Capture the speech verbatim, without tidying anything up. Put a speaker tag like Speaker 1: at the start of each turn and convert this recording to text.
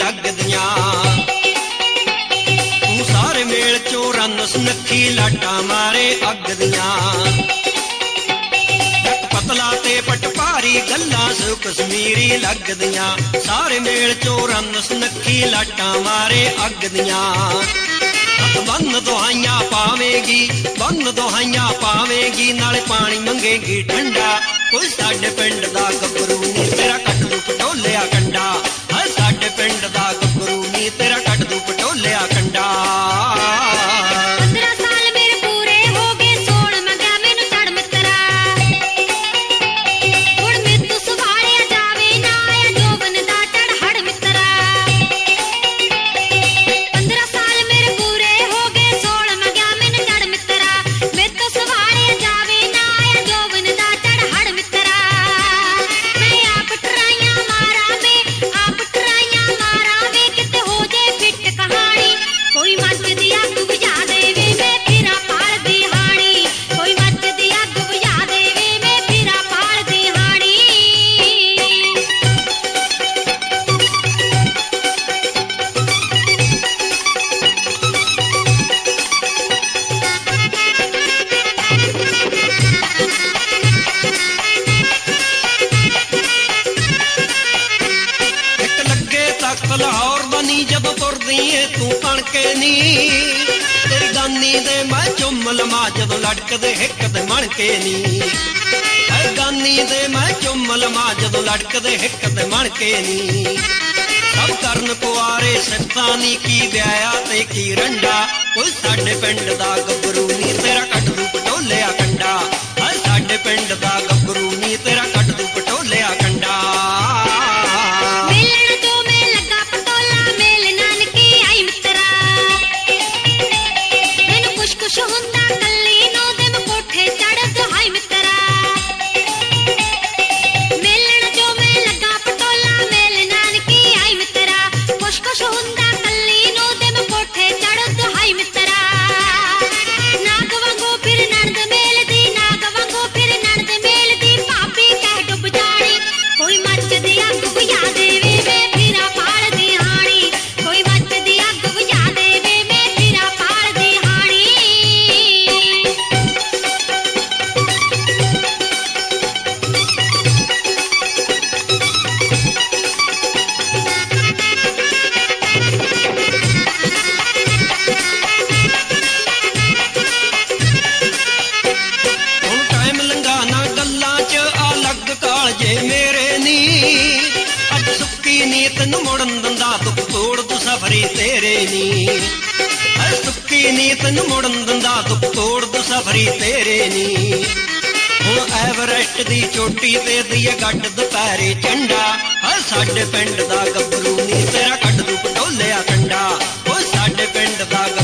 Speaker 1: ਅੱਗ ਦੀਆਂ। ਤੂੰ ਸਾਰੇ ਮੇਲ ਚੋਂ ਰੰਨ ਸੁਨੱਖੀ ਲਾਟਾਂ ਮਾਰੇ ਅੱਗ ਦੀਆਂ। ਜੱਟ ਪਤਲਾ ਤੇ ਪਟ ਭਾਰੀ ਗੱਲਾਂ ਸੋ ਕਸ਼ਮੀਰੀ ਲੱਗਦੀਆਂ। ਸਾਰੇ ਮੇਲ ਚੋਂ ਰੰਨ ਸੁਨੱਖੀ ਲਾਟਾਂ ਮਾਰੇ ਅੱਗ ਦੀਆਂ। ਬੰਨ ਦੁਹਾਈਆਂ ਪਾਵੇਂਗੀ ਬੰਨ ਦੁਹਾਈਆਂ ਪਾਵੇਂਗੀ ਨਾਲੇ ਪਾਣੀ ਮੰਗੇਗੀ ਠੰਡਾ। ਕੋਈ ਸਾਡੇ ਪਿੰਡ ਦਾ ਗੱਭਰੂ ਨੀ ਤੇਰਾ ਕੱਢ ਦੂ ਪਟੋਲਿਆ ਕੰਡਾ। ਹਾਂ ਸਾਡੇ ਪਿੰਡ ਦਾ ਗੱਭਰੂ ਨੀ ਤੇਰਾ ਕੱਢ ਦੂ ਪਟੋਲਿਆ ਕੰਡਾ। ਲਾਹੌਰ ਬਣੀ ਜਦੋਂ ਤੁਰਦੀ ਏ ਤੂੰ ਕਣਕੇ ਨੀ। ਤੇਰੀ ਗਾਨੀ ਦੇ ਮੈਂ ਚੁੰਮ ਲਵਾਂ ਜਦੋਂ ਲੜਕਦੇ ਹਿੱਕ ਤੇ ਮਣਕੇ ਨੀ। ਐ ਗਾਨੀ ਦੇ ਮੈਂ ਚੁੰਮ ਲਵਾਂ ਜਦੋਂ ਲੜਕਦੇ ਹਿੱਕ ਤੇ ਮਣਕੇ ਨੀ। ਸਭ ਕਰਨ ਕੁਆਰੇ ਸਿਫਤਾਂ ਨੀ ਕੀ ਵਿਆਹਿਆ ਤੇ ਕੀ ਰੰਡਾ। ਕੋਈ ਸਾਡੇ ਪਿੰਡ ਦਾ ਗੱਭਰੂ ਨੀ ਤੇਰਾ ਕੱਢ ਦੂ ਪਟੋਲਿਆ ਕੰਡਾ। ਐ ਸਾਡੇ ਪਿੰਡ ਦਾ ਗੱਭਰੂ ਨੀ ਤੇਰਾ ਕੱਢ ਦੂ ਪਟੋਲਿਆ ਕੰਡਾ। ਤੈਨੂੰ ਮੁੜਨ ਦਿੰਦਾ ਦੁੱਖ ਤੋੜ ਤੂੰ ਸਫਰੀ ਤੇਰੇ ਨੀ। ਐ ਸੁੱਕੀ ਨੀ ਤੈਨੂੰ ਮੁੜਨ ਦਿੰਦਾ ਦੁੱਖ ਤੋੜ ਤੂੰ ਸਫਰੀ ਤੇਰੇ ਨੀ। ਹੁਣ ਐਵਰੈਸਟ ਦੀ ਚੋਟੀ ਤੇ ਦੀਏ ਗੱਡ ਦੁਪਹਿਰੇ ਝੰਡਾ। ਐ ਸਾਡੇ ਪਿੰਡ ਦਾ ਗੱਭਰੂ ਨੀ ਤੇਰਾ ਕੱਢ ਦੂ ਪਟੋਲਿਆ ਕੰਡਾ। ਓ ਸਾਡੇ ਪਿੰਡ ਦਾ